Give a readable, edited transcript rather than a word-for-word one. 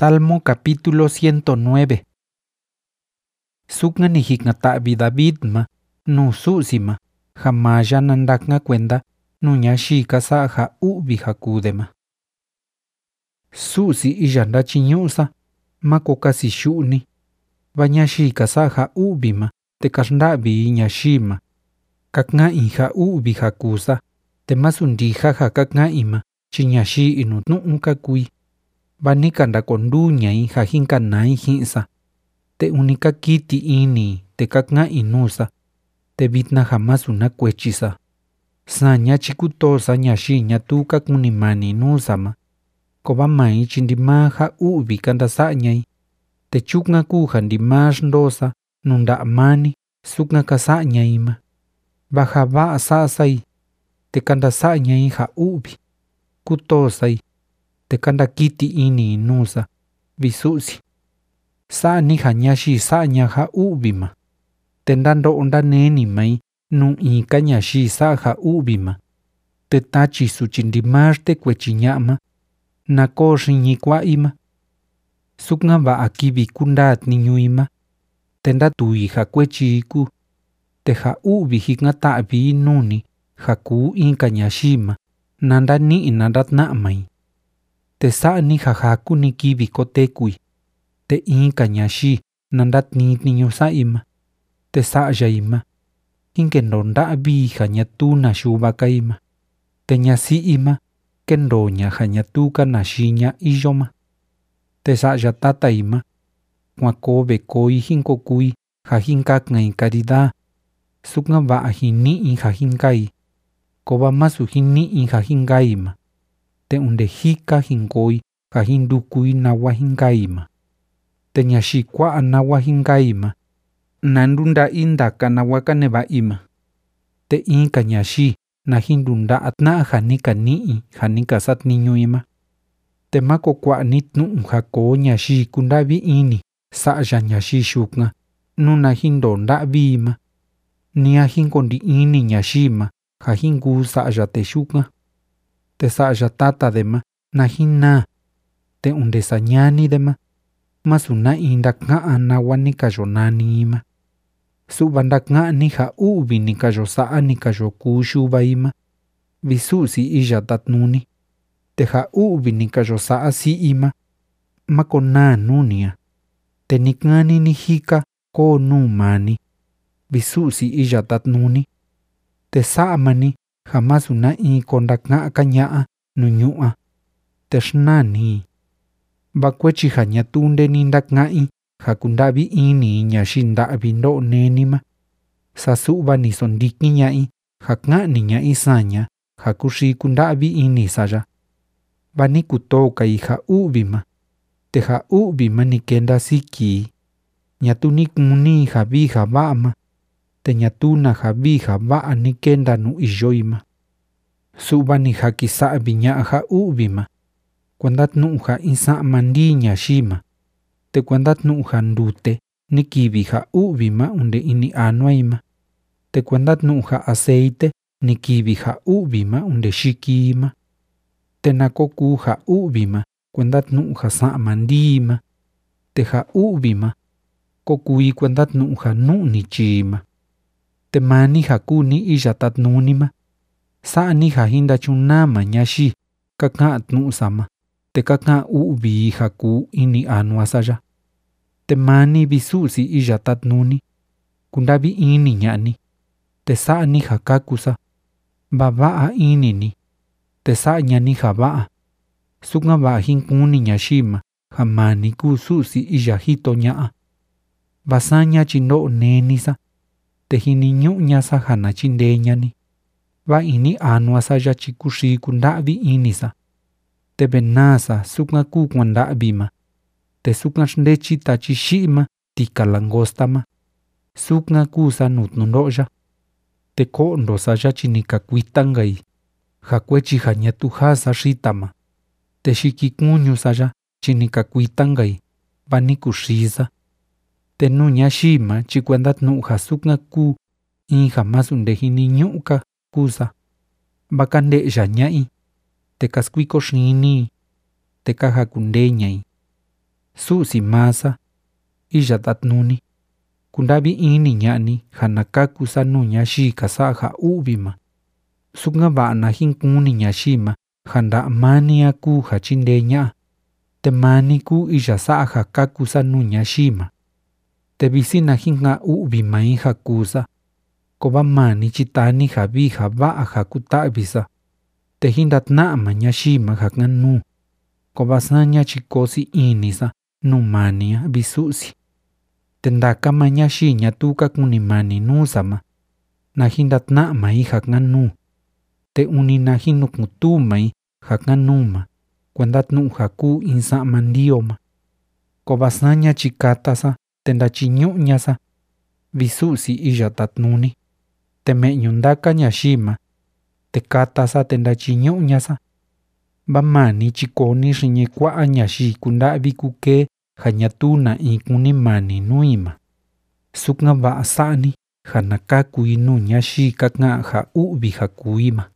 Salmo capítulo 109. Sukna ni hikngatabi David ma, nu susi ma, jamaya nandak nga kwenda, nu nyashi kasa ha ubi hakude ma. Susi iyanda chiñusa, mako kasi shuni. Va nyashi kasa ha ubi ma, te kashndabi nyashi ma. Kaknga ha ubi hakusa, te masundija ha kaknga ma, chi nyashi inutnu unkakui. Vanika ndakonduñai ha hinkanai hinsa. Te unika kiti ini te kaknga inusa. Te vitna jamasuna kwechisa. Saña chikutosa nyashi nyatu kakunimani nusa ma. Koba mai chindima ha ubi kandasañai. Te chuknga kuja ndima ndosa nunda amani suknga kasañai ma. Baja ba asasai. Te kandasañai ha ubi. Kutosai. Te kanda kiti ini nusa, visusi. Saa ni hanyashi saa nya ha ubi ma. Te ndando onda neni mai, nu ika nyashi saa ha ubi ma. Te tachi su chindimarte kwechinyama, na koshi nyikwa ima. Suknga ba akibi kundat ninyuima. Te ndatui ha kwechiku. Te ha ubi hikngatabi nuni, haku inka nyashima, nanda ni inandatna mai. Te saa ni hahaku ni kibi kotekui. Te inka nyashi nandat niño saima. Te saa jaima. Hinkendo ndabi hanyatuna shubakaima. Te nyasi ima. Kendoña hanyatuka nashinya iyoma. Te saa jatata ima. Kwakobe koi hinkokui hahinkakngai karida. Suknga ba hini hahinkai. Koba masu hini hahinkaima. Te unde hika hinkoi ha hindukui nawa hinkaima. Te nyashi kwa nawa hinkaima. Nandunda indaka nawa kaneba ima. Te inka nyashi na hindunda atna hanika nii hanika sat niño ima. Te mako kwa nitnu hako nyashi kundabi ini sa'ya nyashi shuknga nuna hindonda bima. Nia hinkondi ini nyashima ha hinku sa'ya te shuknga. Te sa'ya tata dema na hina. Te unde sañani dema. Masuna indak nga nawa nikayonani ima. Subandak nga ni ha ubi nikayo saa nikayo kushuba ima. Visusi iya tatnuni. Te ha ubi nikayo saa si ima. Makona nunia. Te nikngani ni hika ko numani. Visusi iya tatnuni. Te saamani. Hamasuna kondak nga kanyaa nunyua. Te shnani. Bakwechi hanyatunde nindak ngai hakundabi ini nyashindabi ndo nenima. Sasuba ni sondiki nyai haknga ni nyai sanya hakushi kundabi ini saya. Bani kutoka ha ubima. Te ha ubima ni kenda siki. Nyatunik muni habi habama. Te nyatuna habi habaa ni kenda nu ijoima. Suba ni hakisabi nya ha ubima. Kwandat nuha isa mandi nyashima. Te kwandat nuha ndute ni kibi ha ubima unde ini anuaima. Te kwandat nuha aceite ni kibi ha ubima unde shikima. Te nakoku ha ubima kwandat nuha sa mandima. Te ha ubima kokui kwandat nuha nu ni chima. Te mani hakuni ijatat nunima. Sa ni ha hinda chunama nyashi kakat nu sama. Te kaka ubi haku ini anuasaya. Te mani visusi ijatat nuni. Kundabi ini nyani. Te saa ni hakakusa. Babaa ini ni. Te saa nyani habaa. Suknga ba hinkuni nyashima. Hamani kususi ijahito nyaa. Basanya chindo nenisa. Te hininyu nyasa hana chinde nyani. Ba ini anuasaya chikushi kundabi inisa. Te benasa suknga kukwanda bima. Te suknga shndechi tachishima tika langostama. Suknga kusa nutnundoja. Te kondo saya chinika kuitangai. Hakwechi hanyatuhasa shitama. Te shikikunyu saya chinika kuitangai. Banikushiza. Te nunya shima chikwendat nuha suknga ku. Inja masundehi nyuka kusa. Bakande janyai. Te kaskuiko shini. Te kaja kundeñai. Su'si masa, iya tatnuni, kundavi ini ña'ni ja nakakusa nuu ñayii kasa'a ja u'vi ma, su'ka va'a na jinkuni ñayii ma ja nda'a mani a kuu ja chindee ña'a, te mani kuu iya sa'a ja kakusa nuu ñayii ma. Te visi na jinka'a u'vi mai ja kuusa, kova mani chitani ja vii ja va'a ja kuta'visa, te jintatna'a ma ñayii ma ja kanuu, kova saña chikoosi inisa nuu mani a vi Su'si. Te ndaka ma ñayii ñatuu ka kunimani nuusa ma, na jintatna'a mai ja kanuu, te uni na jinukutuu mai ja kanuu ma kuenda tnu'u ja kuu in sa'ma ndioo ma. Kova saña chikatasa te ndachiñu'ñasa, vi Su'si iya tatnuni, te me'ñu ndaka ñayii ma, te katasa te ndachiñu'ñasa. Va mani chikooni xiñi kua'a ñayii kunda'vi kukee ja ñatuu na in kunimani nui ma, su'ka va'a sa'ani ja nakakui nuu ñayii ka ka'an ja u'vi ja kui ma.